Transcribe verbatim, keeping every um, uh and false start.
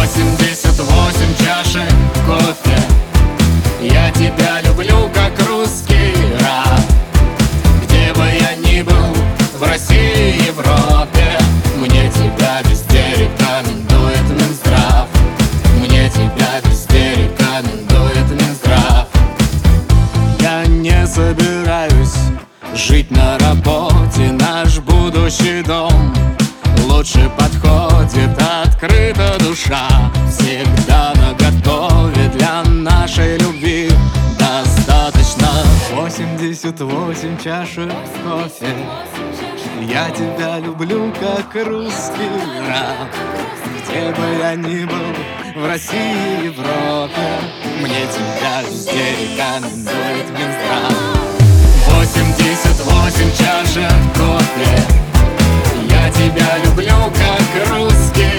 восемьдесят восемь чашек кофе. Я тебя люблю, как русский раб. Где бы я ни был, в России, Европе, мне тебя везде рекомендует Минздрав. Мне тебя везде рекомендует Минздрав. Я не собираюсь жить на работе. Наш будущий дом лучше подходит. Открыта душа, всегда наготове. Для нашей любви достаточно восемьдесят восемь чашек кофе. Я тебя люблю, как русский раб. Где бы я ни был, в России, Европе, мне тебя везде рекомендует Минздрав. восемьдесят восемь чашек кофе. Я тебя люблю, как русский